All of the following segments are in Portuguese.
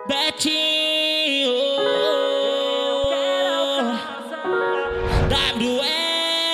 Betinho, WE.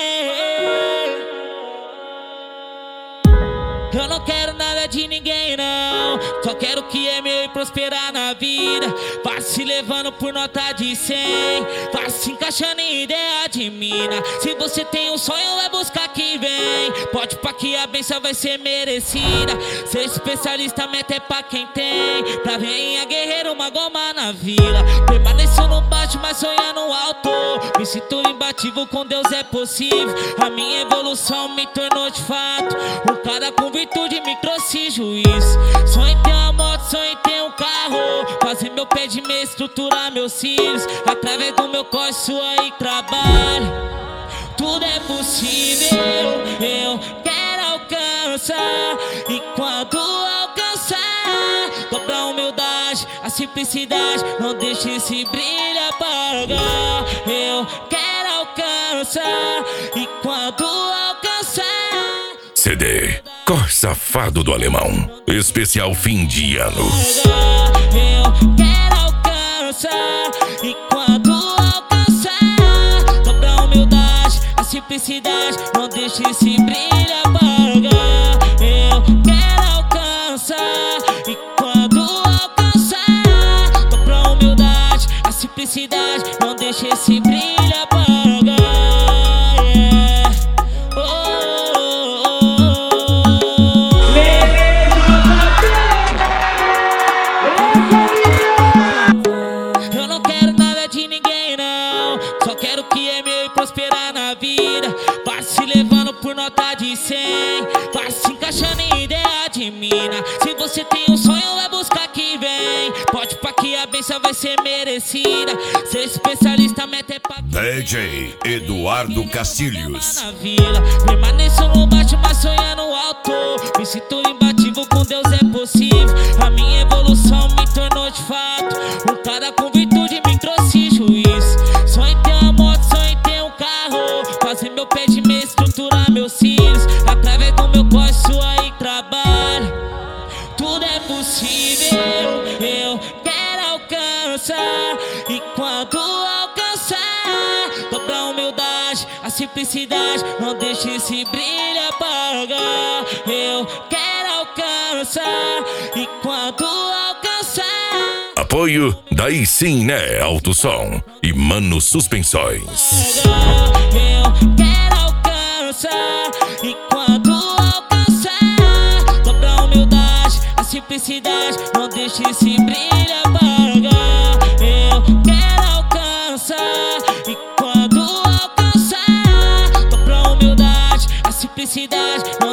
Eu não quero nada de ninguém não, só quero o que é meu e prosperar na vida. Vai se levando por nota de 100, vai se encaixando em ideia de mina. Se você tem um sonho, vai buscar que vem. Pode pá que a benção vai ser merecida. Ser especialista, meta é pra quem tem. Pra rainha guerreira, uma goma na vila. Permaneço no baixo, mas sonhando alto. Me sinto imbatível, com Deus é possível. A minha evolução me tornou de fato um cara com virtude, me trouxe juízo. Sonho em ter uma moto, sonho em ter um carro. Fazer meu pé de meia, estruturar meus cílios. Através do meu corre, suor e trabalho, tudo é possível. Eu quero alcançar, e quando alcançar, dobra a humildade, a simplicidade, não deixe esse brilho apagar. Eu quero alcançar, e quando alcançar, CD Cor Safado do Alemão, especial fim de ano. Eu quero alcançar, e quando alcançar, dobra a humildade, a simplicidade, não deixe esse brilho apagar. Eu quero alcançar, e quando alcançar, dobra a humildade, a simplicidade, não deixe esse brilho apagar. Só quero o que é meu e prosperar na vida. Vai se levando por nota de 100, vai se encaixando em ideia de mina. Se você tem um sonho, vai buscar que vem. Pode pá que a benção vai ser merecida. Ser especialista, meta é pra DJ Eduardo Castilhos. Permaneço no baixo, mas sonhando alto. Me sinto imbatível, com Deus é possível. A minha evolução me tornou de fato um cara com virtude, me trouxe juízo. Sonho em ter uma moto, sonho em ter um carro. Fazer meu pé de meia, estruturar meus cílios. Através do meu corre, suor e trabalho, tudo é possível. Eu quero alcançar, e quando alcançar, dobra a humildade, a simplicidade, não deixe esse brilho apagar. Eu quero alcançar, e quando alcançar. Apoio Daí Sim Né Alto Som e Mano Suspensões. Eu quero alcançar, e quando alcançar, dobra a humildade, a simplicidade, não deixe esse brilho apagar. Eu quero alcançar, e quando alcançar, dobra a humildade, a simplicidade, não